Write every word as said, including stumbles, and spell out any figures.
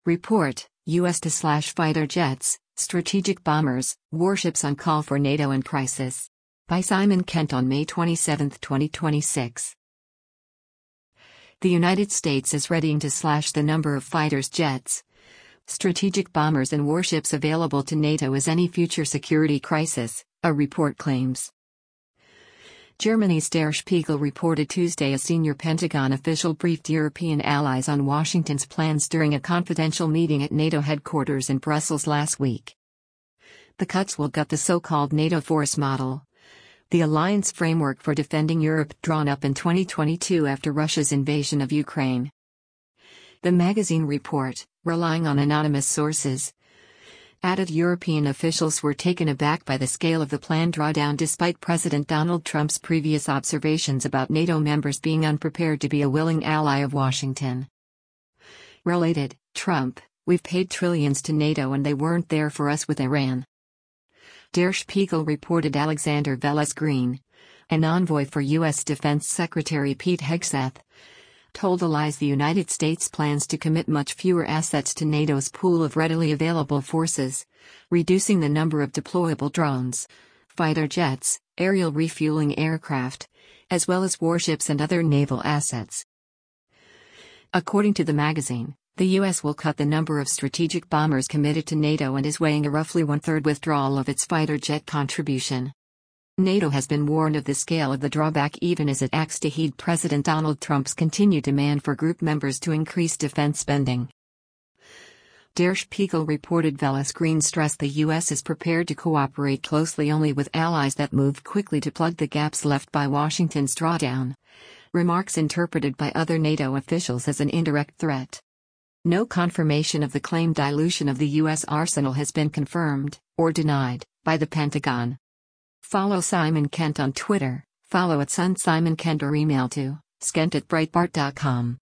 Report, U S to slash fighter jets, strategic bombers, warships on call for NATO in crisis. By Simon Kent on May twenty-seventh, twenty twenty-six. The United States is readying to slash the number of fighters jets, strategic bombers and warships available to NATO as any future security crisis, a report claims. Germany's Der Spiegel reported Tuesday a senior Pentagon official briefed European allies on Washington's plans during a confidential meeting at NATO headquarters in Brussels last week. The cuts will gut the so-called NATO force model, the alliance framework for defending Europe drawn up in twenty twenty-two after Russia's invasion of Ukraine. The magazine report, relying on anonymous sources, added European officials were taken aback by the scale of the planned drawdown despite President Donald Trump's previous observations about NATO members being unprepared to be a willing ally of Washington. Related, Trump, "We've paid trillions to NATO and they weren't there for us with Iran." Der Spiegel reported Alexander Vélez-Green, an envoy for U S Defense Secretary Pete Hegseth, told allies the United States plans to commit much fewer assets to NATO's pool of readily available forces, reducing the number of deployable drones, fighter jets, aerial refueling aircraft, as well as warships and other naval assets. According to the magazine, the U S will cut the number of strategic bombers committed to NATO and is weighing a roughly one-third withdrawal of its fighter jet contribution. NATO has been warned of the scale of the drawback even as it acts to heed President Donald Trump's continued demand for group members to increase defense spending. Der Spiegel reported Vélez-Green stressed the U S is prepared to cooperate closely only with allies that move quickly to plug the gaps left by Washington's drawdown, remarks interpreted by other NATO officials as an indirect threat. No confirmation of the claimed dilution of the U S arsenal has been confirmed, or denied, by the Pentagon. Follow Simon Kent on Twitter, follow at Sun Simon Kent or email to skent at breitbart dot com.